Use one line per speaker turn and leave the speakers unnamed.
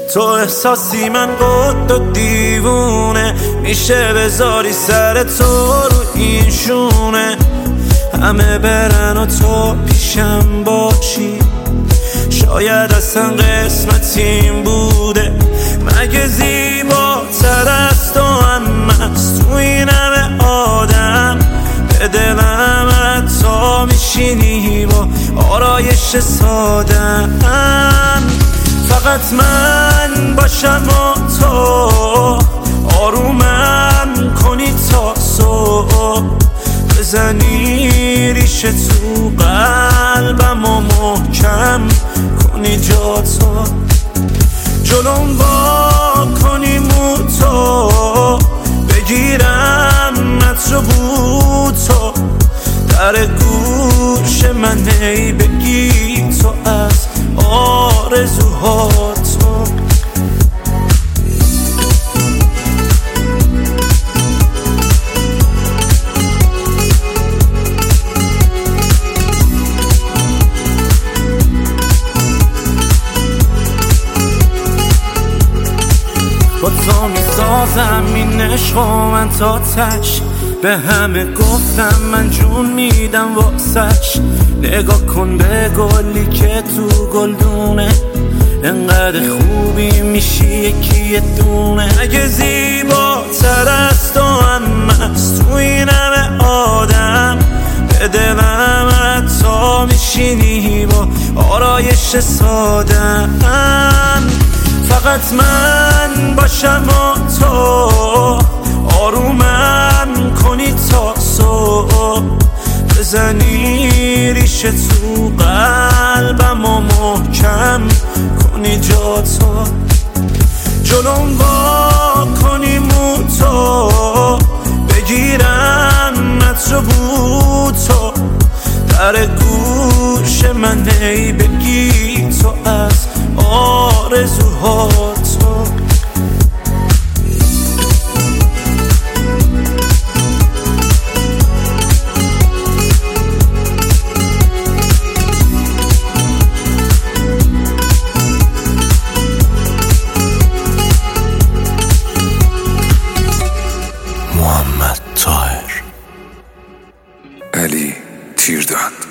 تو احساسی من قد و دیوونه، میشه بذاری سر تو رو این شونه، همه برن و تو پیشم باشی، شاید اصلا قسمتیم بوده. مگه زیباتر از تو هم از تو این همه آدم، به دلم حتی میشینی با آرایش سادم. فقط من باشم و تو آرومم کنی تا صبح، بزنی ریشه تو قلبم و محکم کنی جا تو، جلوم با کنی موتو، بگیرم عطر بوتو، در گوش من ای بگی تو از آرزوهاتو. با تو میسازم این عشق و من تا تش، به همه گفتم من جون میدم واسش. نگاه کن به گلی که تو گلدونه، انقدر خوبی میشی یکی دونه. اگه زیباتر از تو هم از تو این همه آدم، به دلم حتی میشینی با آرایش سادم. فقط من باشم و تو آرومم کنی تا صبح، بزنی ریشه تو قلبم و محکم کنی جا تو، جلوم با کنی موتو، بگیرم عطر بوتو، در گوش من ای بگی تو از آرزوهاتو.
محمد طاهر، علی تیردان.